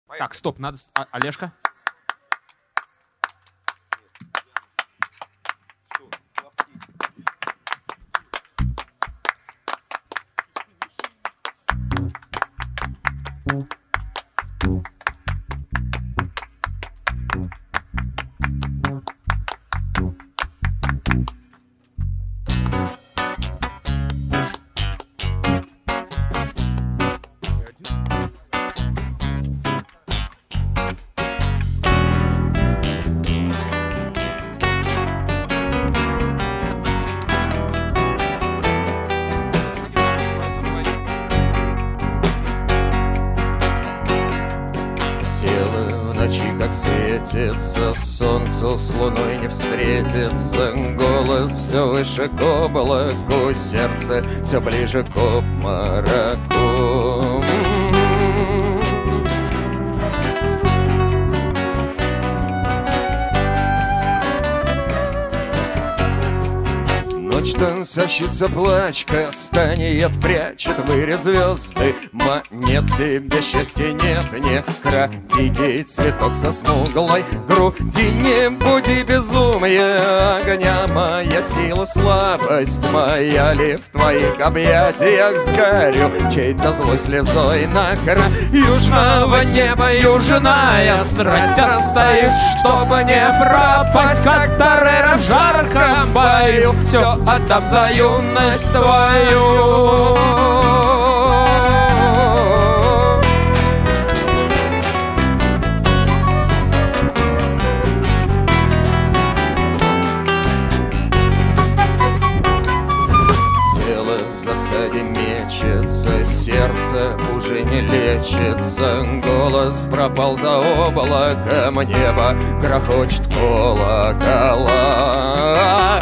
Так, стоп, надо... Олежка? Как светится солнцу, с луной не встретится. Голос все выше к облаку, сердце все ближе к обмороку. Ночь танцовщица плачка станет, прячет в выре звезды монеты. Без счастья нет, не кради цветок со смуглой груди. Не буди безумие огня, моя сила, слабость моя ли в твоих объятиях сгорю чьей-то злой слезой на краю южного неба. Южная страсть, остаюсь, чтобы не пропасть, как Тореро в жарком бою. Все отдав за юность твою. Тело в засаде мечется, сердце уже не лечится. Голос пропал за облаком, небо грохочет колокола.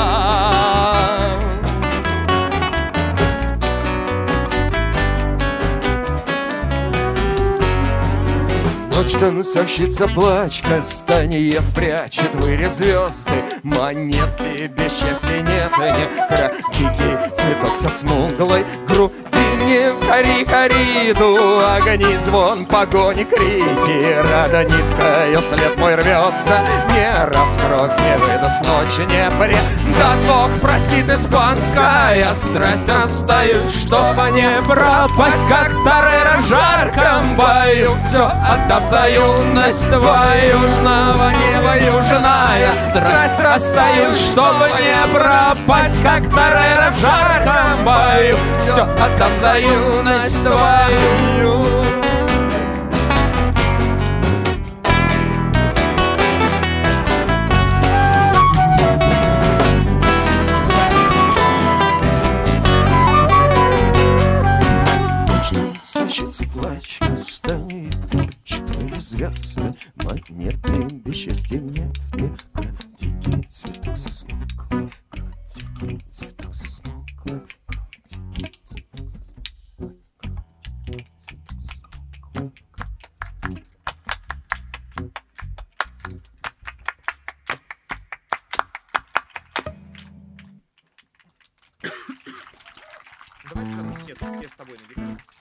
Ночь танцовщица плачка станет, прячет в выре звезды монеты. Без счастья нет, не кради цветок со смуглой груди. Не кори кориду, огни, звон, погони, крики. Рада ниткою след мой рвется, не раз кровь не выдаст, ночь не предаст. Бог простит, испанская страсть, остаюсь, чтобы не пропасть, как Тореро в жарком бою. Все отдав за юность твою. Южного неба южная страсть, остаюсь, чтобы не пропасть, как Тореро в жарком бою. Все отдав за юность твою. Танцовщица плачка станет, четыре звезды монеты. Без счастья нет, не кради цветок со смуглой груди. Цветок со смуглой груди. Цветок со смуглой груди. Цветок со смуглой груди. Давай все с тобой набегаем.